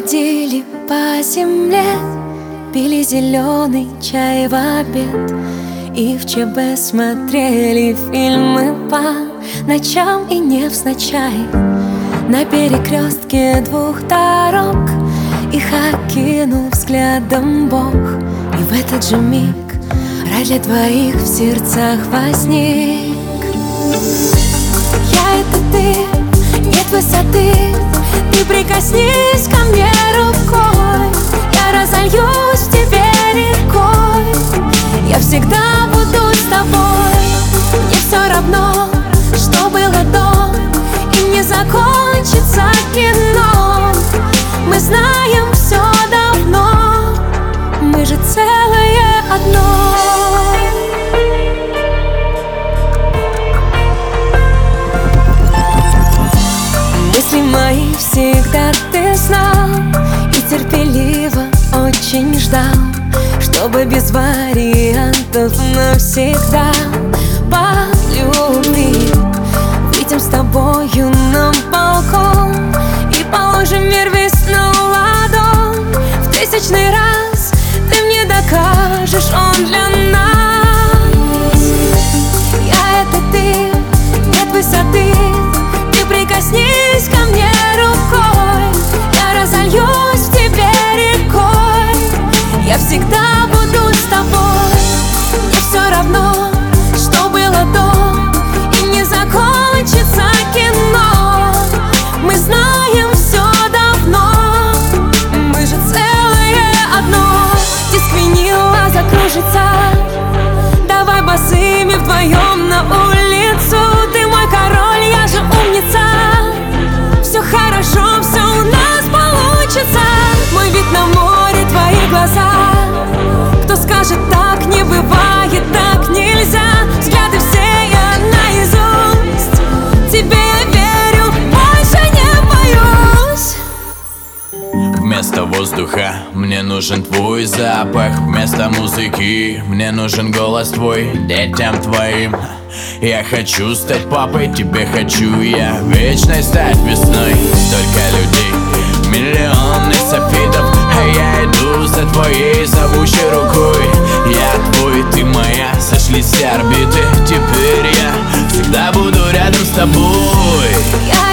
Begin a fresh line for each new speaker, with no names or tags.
ходили по земле, пили зеленый чай в обед и в ЧБ смотрели фильмы по ночам и невзначай. На перекрестке двух дорог их окинул взглядом Бог. И в этот же миг рай для двоих в сердцах возник. Я — это ты, нет высоты, ты прикоснись ко мне рукой, я разольюсь в тебе рекой, я всегда буду с тобой. Мне все равно, что было до, и не закончится кино. Мы знаем все давно, мы же целое одно. Мысли мои всегда ты знал и терпеливо очень ждал, чтобы без вариантов навсегда по любви выйдем с тобою на балкон и положим мир весь на ладонь. В тысячный раз ты мне докажешь, он для нас. Я — это ты, нет высоты, ты прикоснись ко мне рукой, я разольюсь в тебе рекой, я всегда буду с тобой. Мне все равно, что было до, и не закончится кино. Мы знаем все давно, мы же целое одно. Диск винила закружится, давай босыми вдвоем на улицу. Ты мой король, я же умница, все хорошо, все у нас получится. Мой вид на море, твои глаза. Кто скажет, так не бывает, так нельзя. Взгляды все я наизусть, тебе я верю, больше не боюсь.
Вместо воздуха мне нужен твой запах, вместо музыки мне нужен голос твой. Детям твоим я хочу стать папой, тебе хочу я вечной стать весной. Столько людей, миллионы софитов, а я иду за твоей зовущей рукой. Я твой, ты моя, сошлись все орбиты. Теперь я всегда буду рядом с тобой.
Я